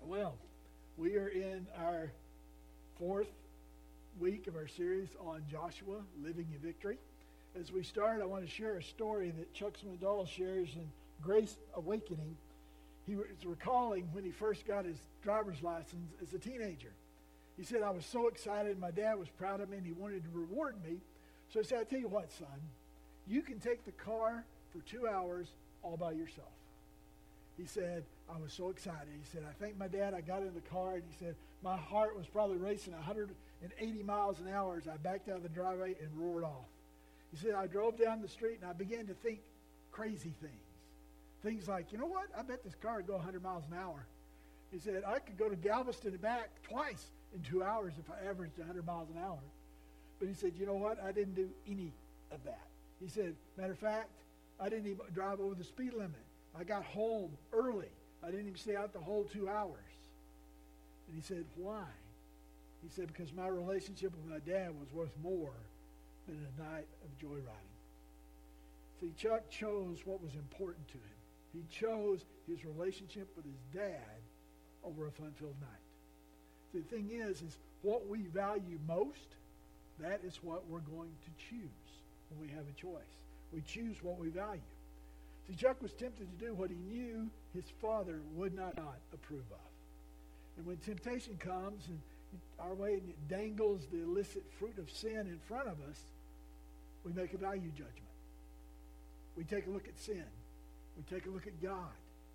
Well, we are in our fourth week of our series on Joshua, Living in Victory. As we start, I want to share a story that Chuck Swindoll shares in Grace Awakening. He was recalling when he first got his driver's license as a teenager. He said, I was so excited. My dad was proud of me, and he wanted to reward me. So he said, I tell you what, son, you can take the car for 2 hours all by yourself. He said, I was so excited. He said, I thanked my dad. I got in the car, and he said, my heart was probably racing 180 miles an hour as I backed out of the driveway and roared off. He said, I drove down the street, and I began to think crazy things. Things like, you know what? I bet this car would go 100 miles an hour. He said, I could go to Galveston and back twice in 2 hours if I averaged 100 miles an hour. But he said, you know what? I didn't do any of that. He said, matter of fact, I didn't even drive over the speed limit. I got home early. I didn't even stay out the whole 2 hours. And he said, why? He said, because my relationship with my dad was worth more than a night of joyriding. See, Chuck chose what was important to him. He chose his relationship with his dad over a fun-filled night. See, the thing is what we value most, that is what we're going to choose when we have a choice. We choose what we value. See, Chuck was tempted to do what he knew his father would not approve of. And when temptation comes and our way and it dangles the illicit fruit of sin in front of us, we make a value judgment. We take a look at sin. We take a look at God.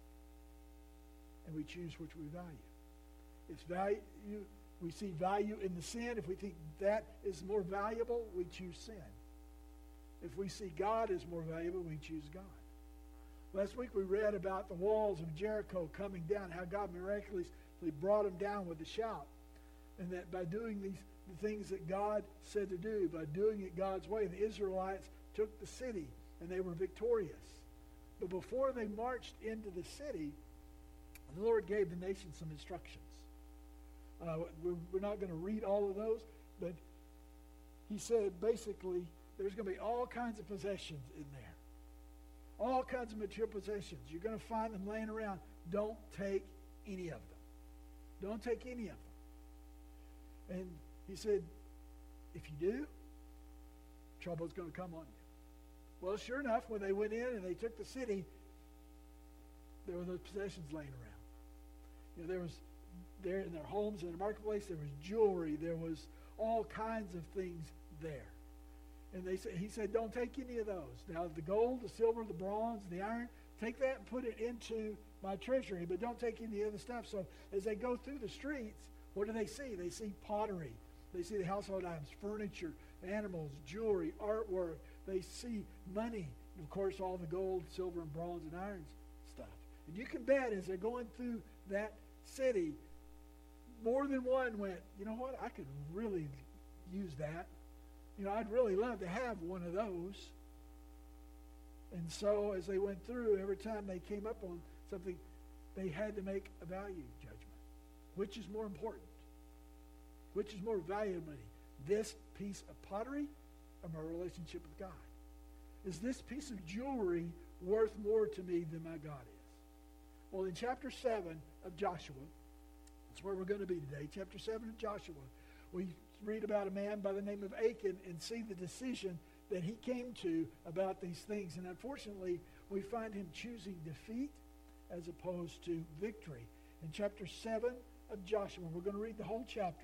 And we choose which we value. It's value. We see value in the sin. If we think that is more valuable, we choose sin. If we see God as more valuable, we choose God. Last week we read about the walls of Jericho coming down, how God miraculously brought them down with a shout. And that by doing the things that God said to do, by doing it God's way, the Israelites took the city and they were victorious. But before they marched into the city, the Lord gave the nation some instructions. We're not going to read all of those, but he said basically there's going to be all kinds of possessions in there. All kinds of material possessions. You're going to find them laying around. Don't take any of them. Don't take any of them. And he said, if you do, trouble is going to come on you. Well, sure enough, when they went in and they took the city, there were those possessions laying around. You know, there was there in their homes, in the marketplace, there was jewelry, there was all kinds of things there. And he said, don't take any of those. Now, the gold, the silver, the bronze, the iron, take that and put it into my treasury, but don't take any other stuff. So as they go through the streets, what do they see? They see pottery. They see the household items, furniture, animals, jewelry, artwork. They see money. And, of course, all the gold, silver, and bronze and iron stuff. And you can bet as they're going through that city, more than one went, you know what, I could really use that. You know, I'd really love to have one of those. And so as they went through, every time they came up on something, they had to make a value judgment. Which is more important? Which is more valuable? This piece of pottery or my relationship with God? Is this piece of jewelry worth more to me than my God is? Well, in chapter 7 of Joshua, that's where we're going to be today. Chapter 7 of Joshua, we read about a man by the name of Achan and see the decision that he came to about these things. And unfortunately, we find him choosing defeat as opposed to victory. In chapter 7 of Joshua, we're going to read the whole chapter.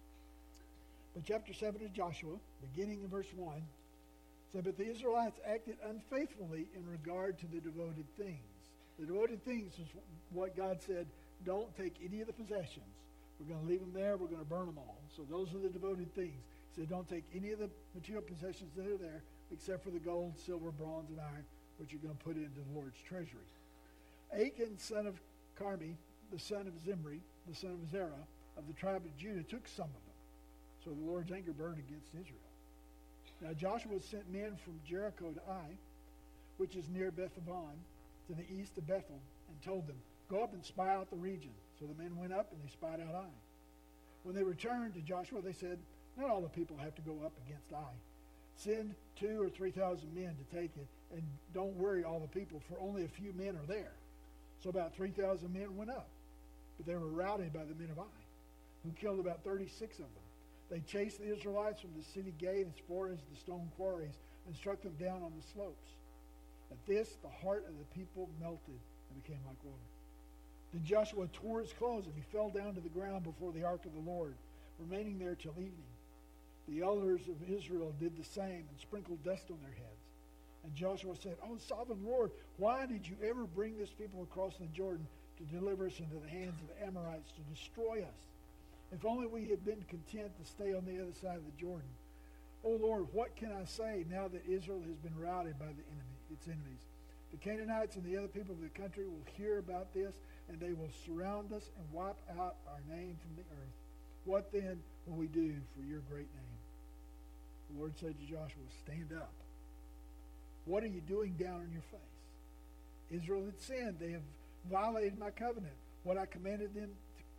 But chapter 7 of Joshua, beginning in verse 1, said, but the Israelites acted unfaithfully in regard to the devoted things. The devoted things is what God said, don't take any of the possessions. We're going to leave them there. We're going to burn them all. So those are the devoted things. He said, don't take any of the material possessions that are there except for the gold, silver, bronze, and iron, which you're going to put into the Lord's treasury. Achan, son of Carmi, the son of Zimri, the son of Zerah, of the tribe of Judah, took some of them. So the Lord's anger burned against Israel. Now Joshua sent men from Jericho to Ai, which is near Beth-aven, to the east of Bethel, and told them, go up and spy out the region. So the men went up and they spied out Ai. When they returned to Joshua, they said, not all the people have to go up against Ai. Send 2,000 or 3,000 men to take it, and don't worry all the people, for only a few men are there. So about 3,000 men went up. But they were routed by the men of Ai, who killed about 36 of them. They chased the Israelites from the city gate as far as the stone quarries and struck them down on the slopes. At this, the heart of the people melted and became like water. Then Joshua tore his clothes and he fell down to the ground before the ark of the Lord, remaining there till evening. The elders of Israel did the same and sprinkled dust on their heads. And Joshua said, "O sovereign Lord, why did you ever bring this people across the Jordan to deliver us into the hands of the Amorites to destroy us? If only we had been content to stay on the other side of the Jordan. O Lord, what can I say now that Israel has been routed by its enemies? The Canaanites and the other people of the country will hear about this, and they will surround us and wipe out our name from the earth. What then will we do for your great name?" The Lord said to Joshua, "Stand up. What are you doing down on your face? Israel had sinned. They have violated my covenant, which I commanded them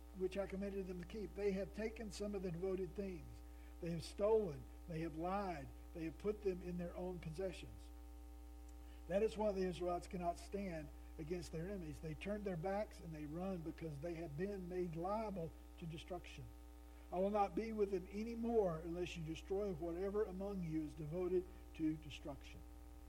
to keep. They have taken some of the devoted things. They have stolen. They have lied. They have put them in their own possessions. That is why the Israelites cannot stand against their enemies. They turn their backs and they run because they have been made liable to destruction. I will not be with them any more unless you destroy whatever among you is devoted to destruction.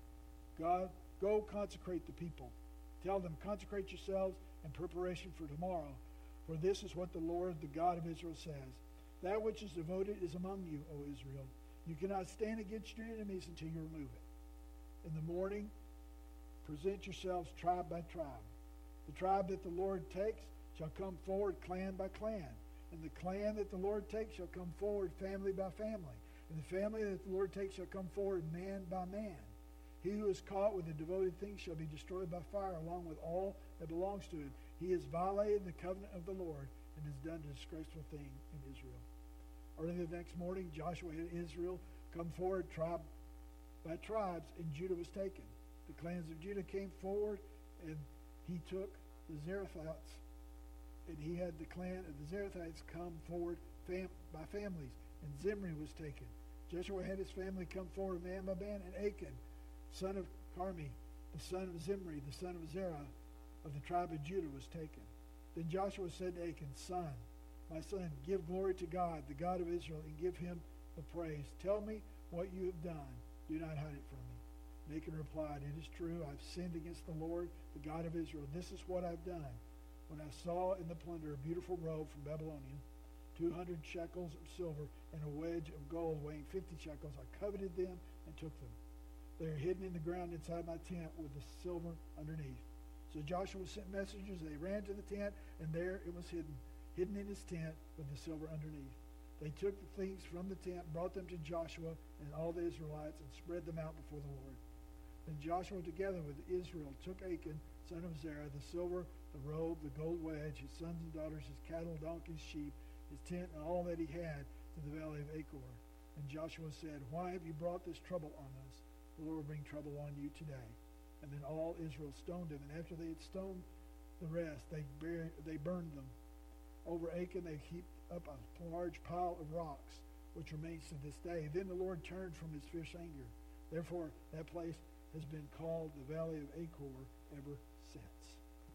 God, go consecrate the people. Tell them, consecrate yourselves in preparation for tomorrow. For this is what the Lord, the God of Israel, says. That which is devoted is among you, O Israel. You cannot stand against your enemies until you remove it. In the morning, present yourselves tribe by tribe. The tribe that the Lord takes shall come forward clan by clan. And the clan that the Lord takes shall come forward family by family. And the family that the Lord takes shall come forward man by man. He who is caught with the devoted thing shall be destroyed by fire, along with all that belongs to him. He has violated the covenant of the Lord and has done a disgraceful thing in Israel. Early the next morning, Joshua had Israel come forward tribe by tribes, and Judah was taken. The clans of Judah came forward, and he took the Zerethites, and he had the clan of the Zerethites come forward by families, and Zimri was taken. Joshua had his family come forward man by man, and Achan, son of Carmi, the son of Zimri, the son of Zerah, of the tribe of Judah, was taken. Then Joshua said to Achan, "Son, my son, give glory to God, the God of Israel, and give him the praise. Tell me what you have done. Do not hide it from me." And Achan replied, "It is true, I've sinned against the Lord, the God of Israel. This is what I've done. When I saw in the plunder a beautiful robe from Babylonia, 200 shekels of silver, and a wedge of gold weighing 50 shekels, I coveted them and took them. They are hidden in the ground inside my tent with the silver underneath." So Joshua sent messengers. They ran to the tent, and there it was hidden in his tent with the silver underneath. They took the things from the tent, brought them to Joshua and all the Israelites, and spread them out before the Lord. Then Joshua, together with Israel, took Achan, son of Zerah, the silver, the robe, the gold wedge, his sons and daughters, his cattle, donkeys, sheep, his tent, and all that he had to the valley of Achor. And Joshua said, "Why have you brought this trouble on us? The Lord will bring trouble on you today." And then all Israel stoned him, and after they had stoned the rest, they burned them. Over Achan they heaped up a large pile of rocks, which remains to this day. Then the Lord turned from his fierce anger. Therefore that place has been called the Valley of Achor ever since.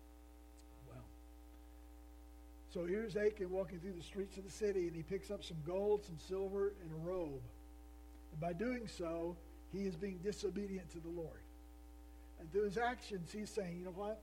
Well, so here's Achan walking through the streets of the city, and he picks up some gold, some silver, and a robe. And by doing so, he is being disobedient to the Lord. And through his actions, he's saying, "You know what?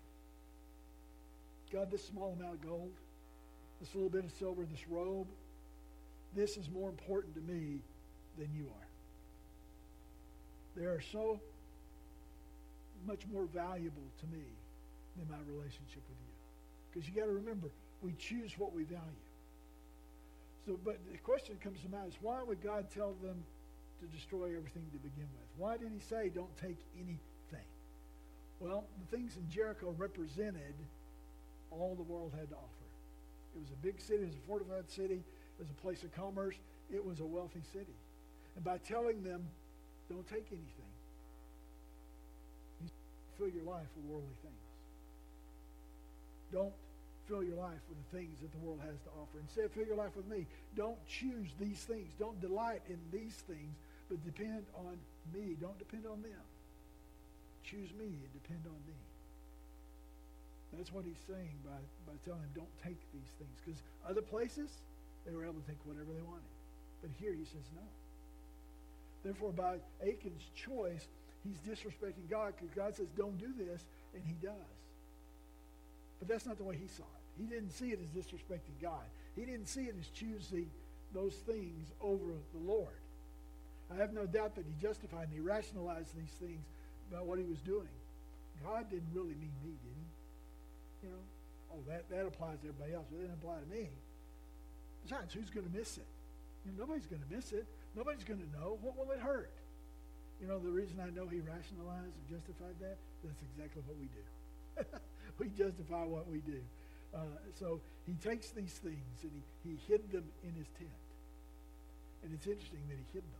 God, this small amount of gold, this little bit of silver, this robe, this is more important to me than you are. They are so much more valuable to me than my relationship with you." Because you got to remember, we choose what we value. So, but the question that comes to mind is, why would God tell them to destroy everything to begin with? Why did he say, "Don't take anything"? Well, the things in Jericho represented all the world had to offer. It was a big city. It was a fortified city. It was a place of commerce. It was a wealthy city. And by telling them, "Don't take anything," you fill your life with worldly things. Don't fill your life with the things that the world has to offer. Instead, fill your life with me. Don't choose these things. Don't delight in these things, but depend on me. Don't depend on them. Choose me and depend on me. That's what he's saying by telling him, don't take these things. Because other places, they were able to take whatever they wanted. But here he says no. Therefore, by Achan's choice, he's disrespecting God because God says, don't do this, and he does. But that's not the way he saw it. He didn't see it as disrespecting God. He didn't see it as choosing those things over the Lord. I have no doubt that he justified and he rationalized these things about what he was doing. God didn't really mean me, did he? You know, oh, that applies to everybody else, but it didn't apply to me. Besides, who's going to miss it? You know, nobody's going to miss it. Nobody's going to know. What will it hurt? You know, the reason I know he rationalized and justified that, that's exactly what we do. We justify what we do. So he takes these things and he hid them in his tent. And it's interesting that he hid them.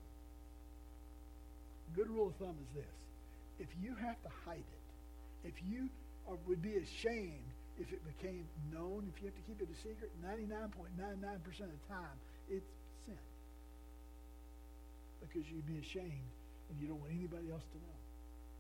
A good rule of thumb is this. If you have to hide it, if you would be ashamed if it became known, if you have to keep it a secret, 99.99% of the time, it's sin. Because you'd be ashamed and you don't want anybody else to know.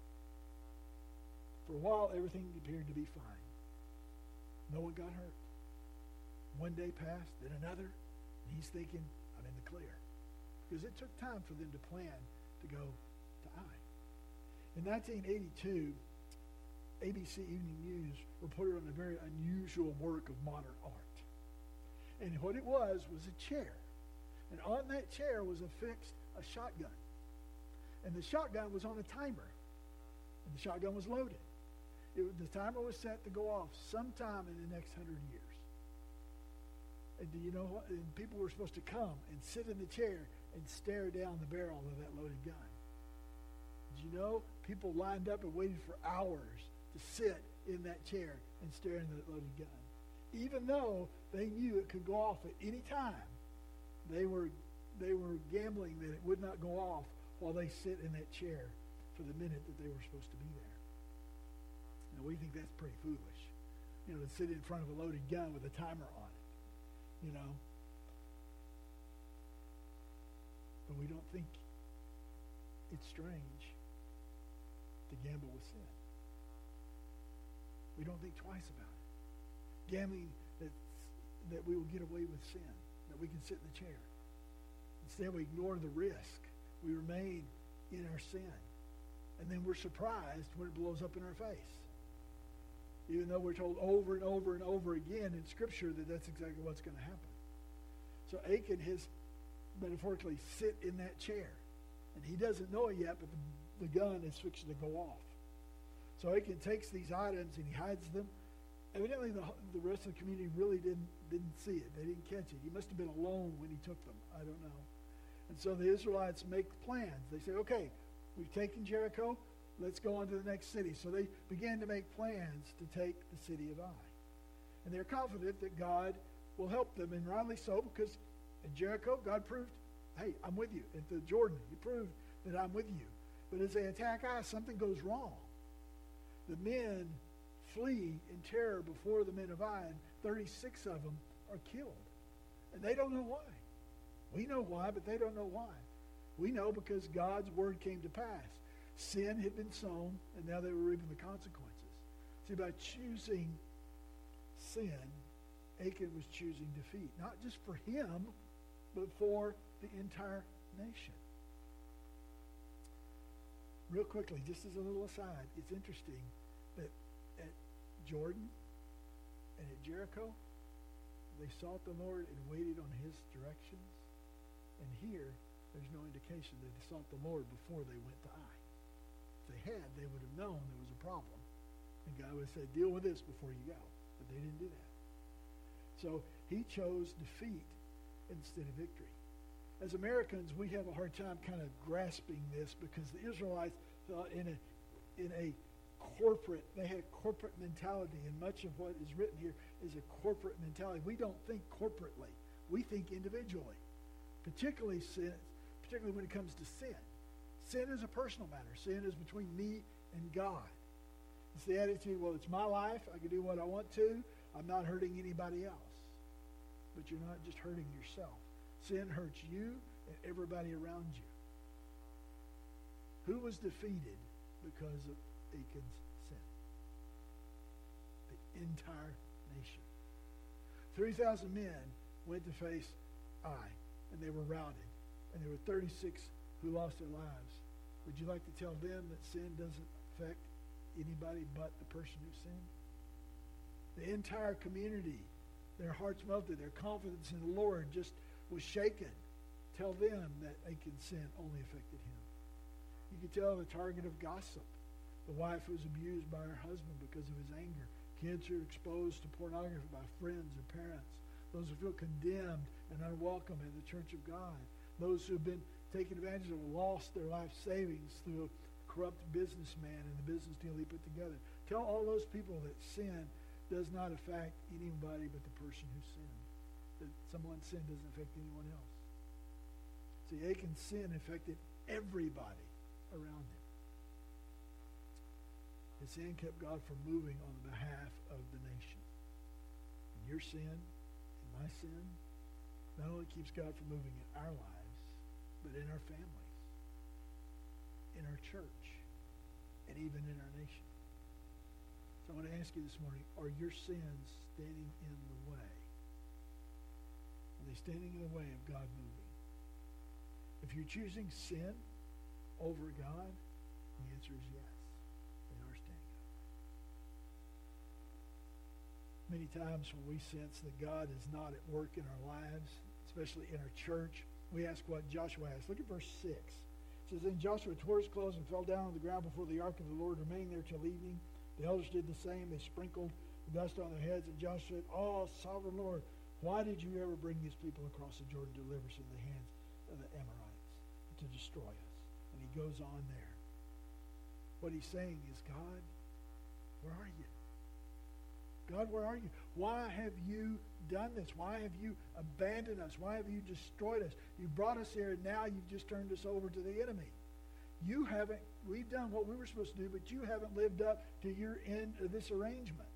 For a while, everything appeared to be fine. No one got hurt. One day passed, then another, and he's thinking, I'm in the clear. Because it took time for them to plan to go to Ai. In 1982, ABC Evening News reported on a very unusual work of modern art. And what it was a chair. And on that chair was affixed a shotgun. And the shotgun was on a timer. And the shotgun was loaded. The timer was set to go off sometime in the next 100 years. And do you know what? And people were supposed to come and sit in the chair and stare down the barrel of that loaded gun. Did you know people lined up and waited for hours to sit in that chair and stare into that loaded gun? Even though they knew it could go off at any time, they were gambling that it would not go off while they sit in that chair for the minute that they were supposed to be there. Now, we think that's pretty foolish, you know, to sit in front of a loaded gun with a timer on it, you know. But we don't think it's strange to gamble with sin. We don't think twice about it. Gambling that we will get away with sin, that we can sit in the chair. Instead, we ignore the risk. We remain in our sin. And then we're surprised when it blows up in our face. Even though we're told over and over and over again in Scripture that that's exactly what's going to happen. So Achan has metaphorically sit in that chair. And he doesn't know it yet, but the gun is fixing to go off. So Achan takes these items and he hides them. Evidently the rest of the community really didn't see it. They didn't catch it. He must have been alone when he took them. I don't know. And so the Israelites make plans. They say, okay, we've taken Jericho. Let's go on to the next city. So they began to make plans to take the city of Ai. And they're confident that God will help them, and rightly so, because at Jericho, God proved, hey, I'm with you. At the Jordan, he proved that I'm with you. But as they attack Ai, something goes wrong. The men flee in terror before the men of Ai, and 36 of them are killed. And they don't know why. We know why, but they don't know why. We know because God's word came to pass. Sin had been sown, and now they were reaping the consequences. See, by choosing sin, Achan was choosing defeat. Not just for him, but for the entire nation. Real quickly, just as a little aside, it's interesting that at Jordan and at Jericho, they sought the Lord and waited on his directions. And here, there's no indication that they sought the Lord before they went to Ai. If they had, they would have known there was a problem. And God would have said, deal with this before you go. But they didn't do that. So he chose defeat instead of victory. As Americans, we have a hard time kind of grasping this because the Israelites thought in a corporate, they had a corporate mentality, and much of what is written here is a corporate mentality. We don't think corporately. We think individually. Particularly when it comes to sin. Sin is a personal matter. Sin is between me and God. It's the attitude, well, it's my life. I can do what I want to. I'm not hurting anybody else. But you're not just hurting yourself. Sin hurts you and everybody around you. Who was defeated because of Achan's sin? The entire nation. 3,000 men went to face Ai, and they were routed. And there were 36 who lost their lives. Would you like to tell them that sin doesn't affect anybody but the person who sinned? The entire community, their hearts melted, their confidence in the Lord just was shaken. Tell them that Achan's sin only affected him. You could tell the target of gossip, the wife who was abused by her husband because of his anger, kids who are exposed to pornography by friends or parents, those who feel condemned and unwelcome in the church of God, those who have been taken advantage of, lost their life savings through a corrupt businessman and the business deal he put together. Tell all those people that sin does not affect anybody but the person who sinned. That someone's sin doesn't affect anyone else. See, Achan's sin affected everybody around him. His sin kept God from moving on behalf of the nation. And your sin and my sin not only keeps God from moving in our lives, but in our families, in our church, and even in our nation. So I want to ask you this morning, are your sins standing in the way? Are they standing in the way of God moving? If you're choosing sin over God, the answer is yes. They are standing in the way. Many times when we sense that God is not at work in our lives, especially in our church, we ask what Joshua asked. Look at verse 6. It says, Then Joshua tore his clothes and fell down on the ground before the ark of the Lord, remaining there till evening. The elders did the same. They sprinkled the dust on their heads. And Joshua said, Oh, sovereign Lord, why did you ever bring these people across the Jordan to deliver us into the hands of the Amorites, to destroy us? And he goes on there. What he's saying is, God, where are you? God, where are you? Why have you done this? Why have you abandoned us? Why have you destroyed us? You brought us here, and now you've just turned us over to the enemy. You haven't, we've done what we were supposed to do, but you haven't lived up to your end of this arrangement.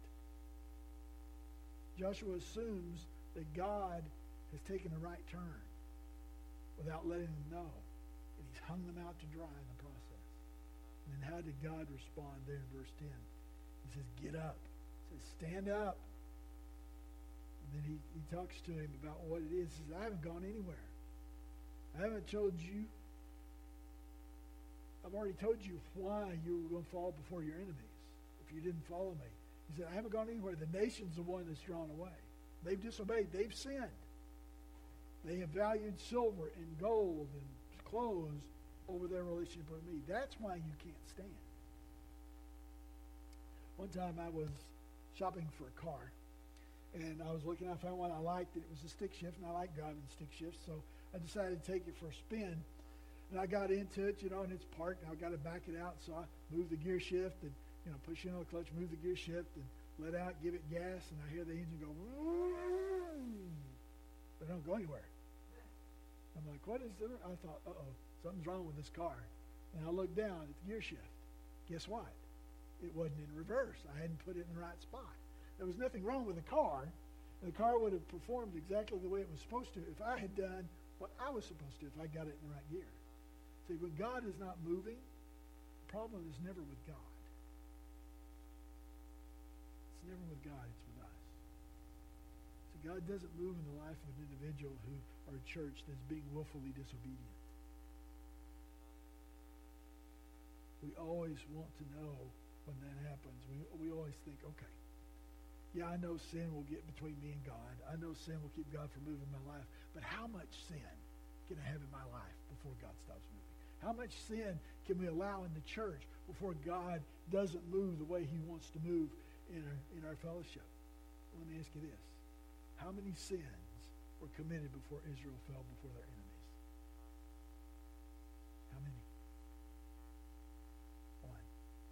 Joshua assumes that God has taken a right turn without letting them know. And he's hung them out to dry in the process. And then how did God respond there in verse 10? He says, get up. He says, stand up. And then he talks to him about what it is. He says, I haven't gone anywhere. I haven't told you. I've already told you why you were going to fall before your enemies if you didn't follow me. He said, I haven't gone anywhere. The nation's the one that's drawn away. They've disobeyed. They've sinned. They have valued silver and gold and clothes over their relationship with me. That's why you can't stand. One time I was shopping for a car, and I was looking, I found one I liked, and it was a stick shift, and I like driving stick shifts, so I decided to take it for a spin. And I got into it, and it's parked, and I've got to back it out, so I moved the gear shift and, push in on the clutch, move the gear shift, and let out, give it gas, and I hear the engine go, but I don't go anywhere. I'm like, what is there? I thought, something's wrong with this car. And I looked down at the gear shift. Guess what? It wasn't in reverse. I hadn't put it in the right spot. There was nothing wrong with the car. The car would have performed exactly the way it was supposed to if I had done what I was supposed to, if I got it in the right gear. See, when God is not moving, the problem is never with God. It's never with God, it's with us. So God doesn't move in the life of an individual or a church that's being willfully disobedient. We always want to know when that happens. We always think, okay, yeah, I know sin will get between me and God. I know sin will keep God from moving in my life. But how much sin can I have in my life before God stops moving? How much sin can we allow in the church before God doesn't move the way he wants to move in our fellowship? Let me ask you this. How many sins were committed before Israel fell before their enemies? How many? One.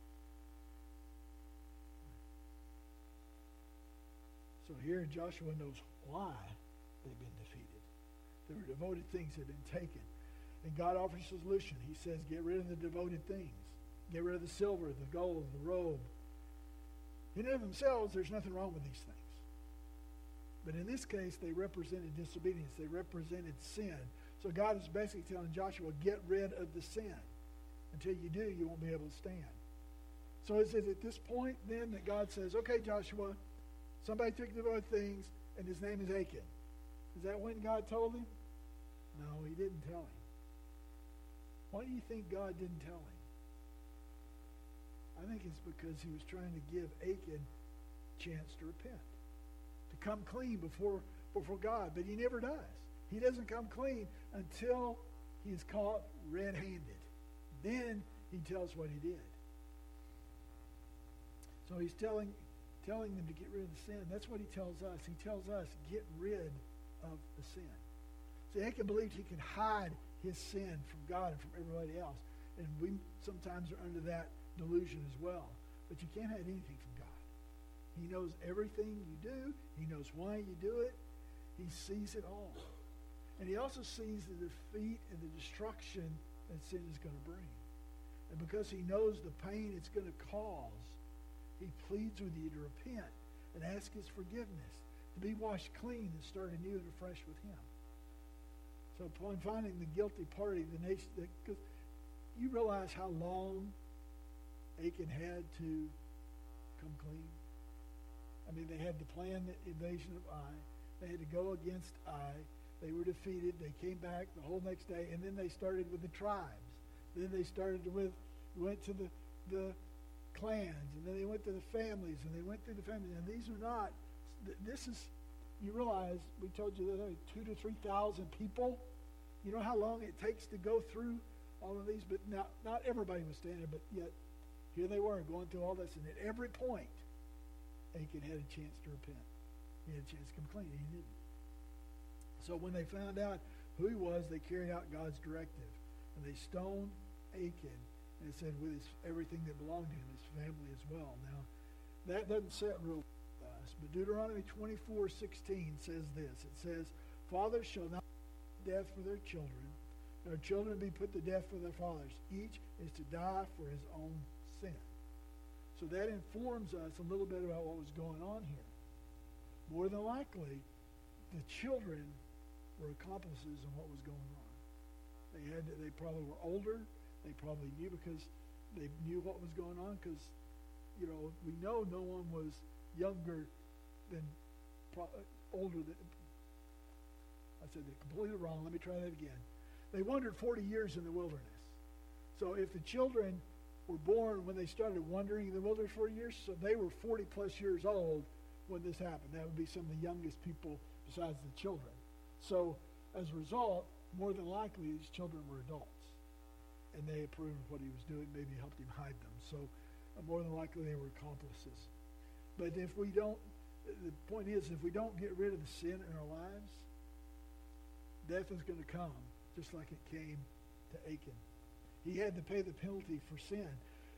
So here Joshua knows why they've been defeated. Their devoted things have been taken. And God offers a solution. He says, get rid of the devoted things. Get rid of the silver, the gold, the robe. In and of themselves, there's nothing wrong with these things. But in this case, they represented disobedience. They represented sin. So God is basically telling Joshua, get rid of the sin. Until you do, you won't be able to stand. So is it at this point then that God says, okay, Joshua, Somebody took the both things, and his name is Achan. Is that when God told him? No, he didn't tell him. Why do you think God didn't tell him? I think it's because he was trying to give Achan a chance to repent, to come clean before God, but he never does. He doesn't come clean until he is caught red-handed. Then he tells what he did. So he's telling them to get rid of the sin. That's what he tells us. He tells us, get rid of the sin. See, Achan believed he could hide his sin from God and from everybody else. And we sometimes are under that delusion as well. But you can't hide anything from God. He knows everything you do. He knows why you do it. He sees it all. And he also sees the defeat and the destruction that sin is going to bring. And because he knows the pain it's going to cause, he pleads with you to repent and ask his forgiveness, to be washed clean and start anew and afresh with him. So upon finding the guilty party, the nation, because you realize how long Achan had to come clean. I mean, they had to plan the invasion of Ai. They had to go against Ai. They were defeated. They came back the whole next day, and then they started with the tribes. Then they went to the clans, and then they went to the families, and they went through the families. And these are not, this is, you realize, we told you the other day, 2,000 to 3,000 people. You know how long it takes to go through all of these? But not everybody was standing, but yet here they were going through all this. And at every point, Achan had a chance to repent. He had a chance to come clean, and he didn't. So when they found out who he was, they carried out God's directive. And they stoned Achan, and it said with everything that belonged to him, his family as well. Now, that doesn't set real fast, but Deuteronomy 24:16 says this. It says, fathers shall not put to death for their children, nor children be put to death for their fathers. Each is to die for his own sin. So that informs us a little bit about what was going on here. More than likely, the children were accomplices in what was going on. They probably were older. They probably knew because they knew what was going on because, we know no one was younger than, older than, I said that completely wrong. Let me try that again. They wandered 40 years in the wilderness. So if the children were born when they started wandering in the wilderness 40 years, so they were 40 plus years old when this happened. That would be some of the youngest people besides the children. So as a result, more than likely these children were adults. And they approved of what he was doing, maybe helped him hide them. So more than likely they were accomplices. But if we don't, the point is, if we don't get rid of the sin in our lives, death is going to come, just like it came to Achan. He had to pay the penalty for sin.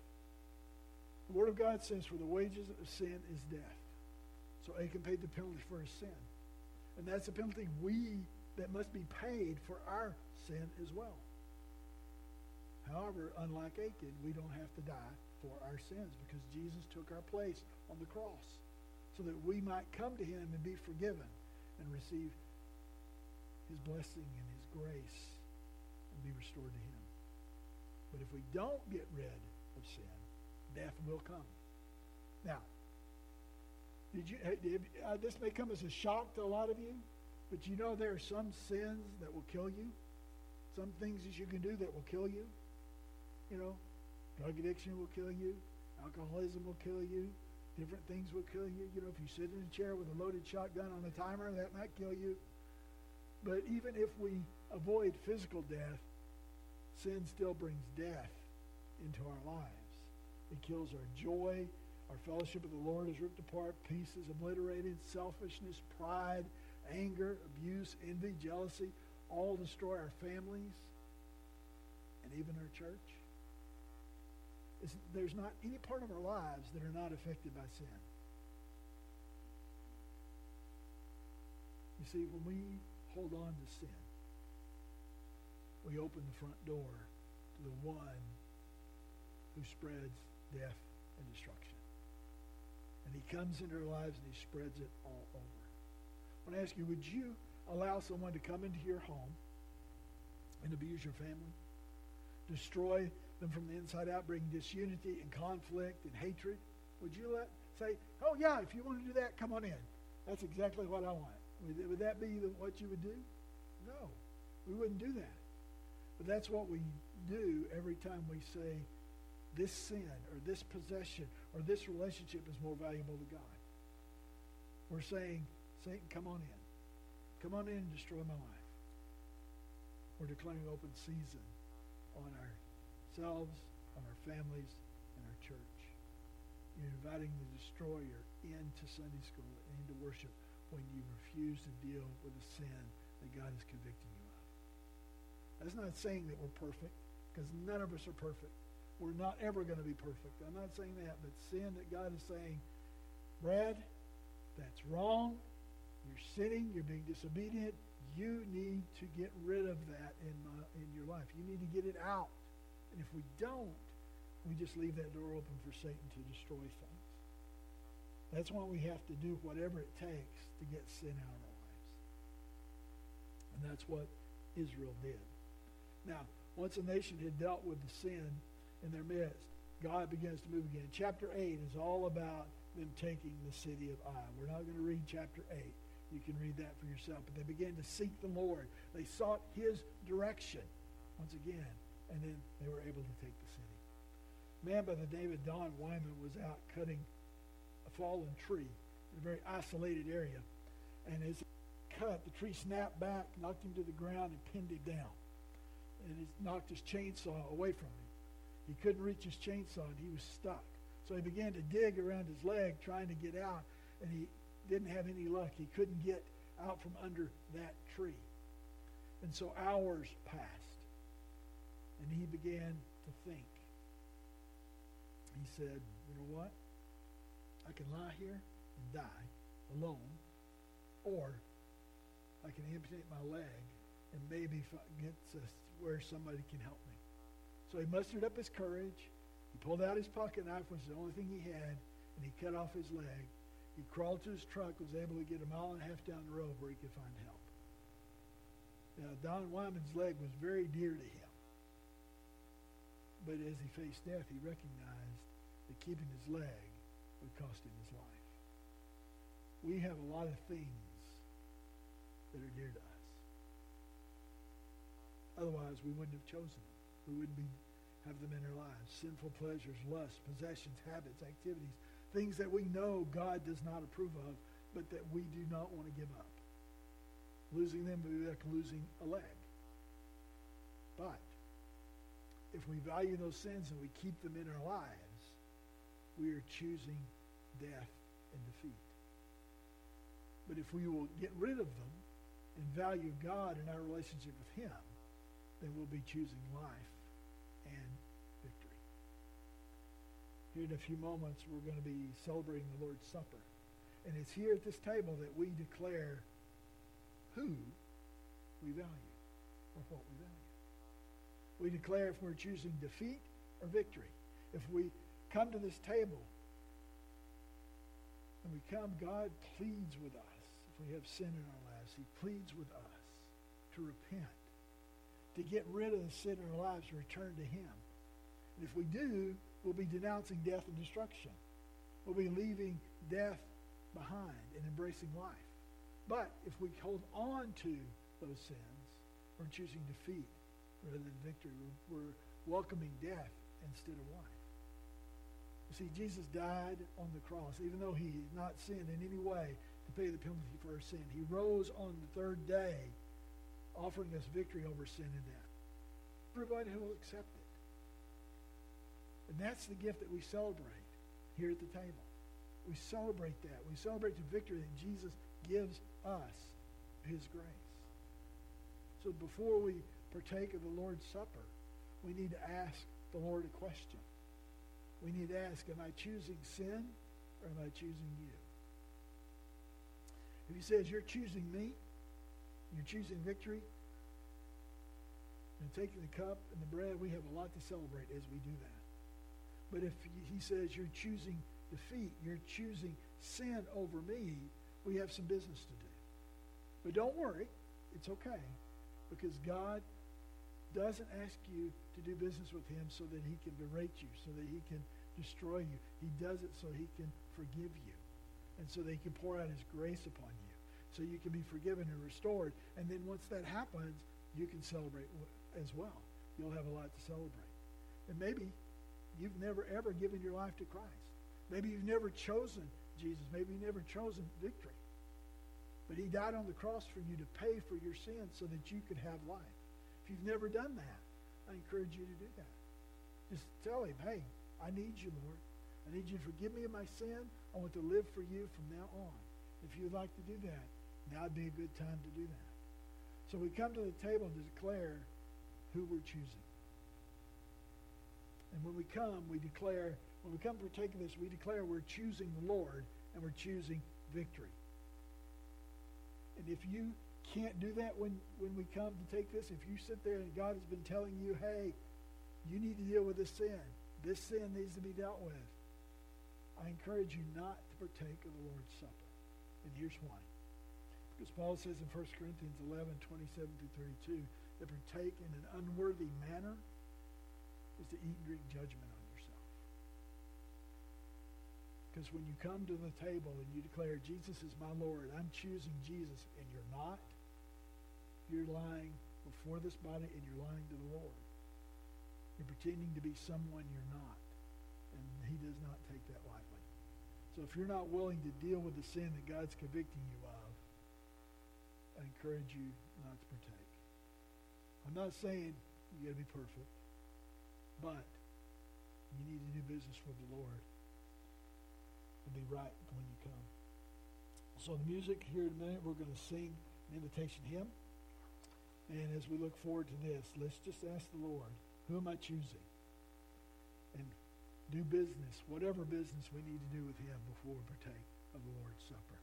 The Word of God says, for the wages of sin is death. So Achan paid the penalty for his sin. And that's a penalty that must be paid for our sin as well. However, unlike Achan, we don't have to die for our sins because Jesus took our place on the cross so that we might come to him and be forgiven and receive his blessing and his grace and be restored to him. But if we don't get rid of sin, death will come. Now, this may come as a shock to a lot of you, but you know there are some sins that will kill you. Some things that you can do that will kill you. Drug addiction will kill you. Alcoholism will kill you. Different things will kill you. If you sit in a chair with a loaded shotgun on a timer, that might kill you. But even if we avoid physical death, sin still brings death into our lives. It kills our joy. Our fellowship with the Lord is ripped apart. Peace is obliterated. Selfishness, pride, anger, abuse, envy, jealousy, all destroy our families and even our church. There's not any part of our lives that are not affected by sin. You see, when we hold on to sin, we open the front door to the one who spreads death and destruction. And he comes into our lives and he spreads it all over. I want to ask you, would you allow someone to come into your home and abuse your family? Destroy them from the inside out, bring disunity and conflict and hatred? Would you let say, oh yeah, if you want to do that, come on in. That's exactly what I want. Would that be what you would do? No, we wouldn't do that. But that's what we do every time we say this sin or this possession or this relationship is more valuable to God. We're saying, Satan, come on in. Come on in and destroy my life. We're declaring open season on ourselves, on our families, and our church. You're inviting the destroyer into Sunday school and into worship when you refuse to deal with the sin that God is convicting you of. That's not saying that we're perfect, because none of us are perfect. We're not ever going to be perfect. I'm not saying that, but sin that God is saying, Brad, that's wrong. You're sinning. You're being disobedient. You need to get rid of that in your life. You need to get it out. And if we don't, we just leave that door open for Satan to destroy things. That's why we have to do whatever it takes to get sin out of our lives. And that's what Israel did. Now, once a nation had dealt with the sin in their midst, God begins to move again. Chapter 8 is all about them taking the city of Ai. We're not going to read chapter 8. You can read that for yourself. But they began to seek the Lord. They sought his direction once again. And then they were able to take the city. A man by the name of Don Wyman was out cutting a fallen tree in a very isolated area. And as he cut, the tree snapped back, knocked him to the ground, and pinned him down. And he knocked his chainsaw away from him. He couldn't reach his chainsaw, and he was stuck. So he began to dig around his leg, trying to get out, and he didn't have any luck. He couldn't get out from under that tree. And so hours passed, and he began to think. He said, you know what? I can lie here and die alone, or I can amputate my leg and maybe get to where somebody can help me. So he mustered up his courage. He pulled out his pocket knife, which was the only thing he had, and he cut off his leg. He crawled to his truck, was able to get a mile and a half down the road where he could find help. Now, Don Wyman's leg was very dear to him. But as he faced death, he recognized that keeping his leg would cost him his life. We have a lot of things that are dear to us. Otherwise, we wouldn't have chosen them. We wouldn't have them in our lives. Sinful pleasures, lusts, possessions, habits, activities, things that we know God does not approve of, but that we do not want to give up. Losing them would be like losing a leg. But if we value those sins and we keep them in our lives, we are choosing death and defeat. But if we will get rid of them and value God and our relationship with him, then we'll be choosing life and victory. Here in a few moments, we're going to be celebrating the Lord's Supper. And it's here at this table that we declare who we value or what we value. We declare if we're choosing defeat or victory. If we come to this table and we come, God pleads with us. If we have sin in our lives, he pleads with us to repent, to get rid of the sin in our lives and return to him. And if we do, we'll be denouncing death and destruction. We'll be leaving death behind and embracing life. But if we hold on to those sins, we're choosing defeat rather than victory. We're welcoming death instead of life. You see, Jesus died on the cross, even though he had not sinned in any way to pay the penalty for our sin. He rose on the third day, offering us victory over sin and death. Everybody who will accept it. And that's the gift that we celebrate here at the table. We celebrate that. We celebrate the victory that Jesus gives us, his grace. So before we partake of the Lord's Supper, we need to ask the Lord a question. We need to ask, am I choosing sin or am I choosing you? If he says, you're choosing me, you're choosing victory, and taking the cup and the bread, we have a lot to celebrate as we do that. But if he says you're choosing defeat, you're choosing sin over me, we have some business to do. But don't worry, it's okay, because God doesn't ask you to do business with him so that he can berate you, so that he can destroy you. He does it so he can forgive you. And so that he can pour out his grace upon you. So you can be forgiven and restored. And then once that happens, you can celebrate as well. You'll have a lot to celebrate. And maybe you've never ever given your life to Christ. Maybe you've never chosen Jesus. Maybe you've never chosen victory. But he died on the cross for you to pay for your sins so that you could have life. If you've never done that, I encourage you to do that. Just tell him, hey, I need you, Lord. I need you to forgive me of my sin. I want to live for you from now on. If you'd like to do that, now would be a good time to do that. So we come to the table to declare who we're choosing. And when we come to partake of this, we declare we're choosing the Lord and we're choosing victory. And if you can't do that when we come to take this, if you sit there and God has been telling you, hey, you need to deal with this sin needs to be dealt with, I encourage you not to partake of the Lord's Supper. And here's why. Because Paul says in 1 Corinthians 11:27-32, that partake in an unworthy manner is to eat and drink judgment on yourself. Because when you come to the table and you declare, Jesus is my Lord, I'm choosing Jesus, and you're not, you're lying before this body and you're lying to the Lord. You're pretending to be someone you're not. And he does not take that lightly. So if you're not willing to deal with the sin that God's convicting you of, I encourage you not to partake. I'm not saying you got to be perfect, but you need to do business with the Lord and be right when you come. So the music here in a minute, we're going to sing an invitation hymn. And as we look forward to this, let's just ask the Lord, who am I choosing? And do business, whatever business we need to do with him before we partake of the Lord's Supper.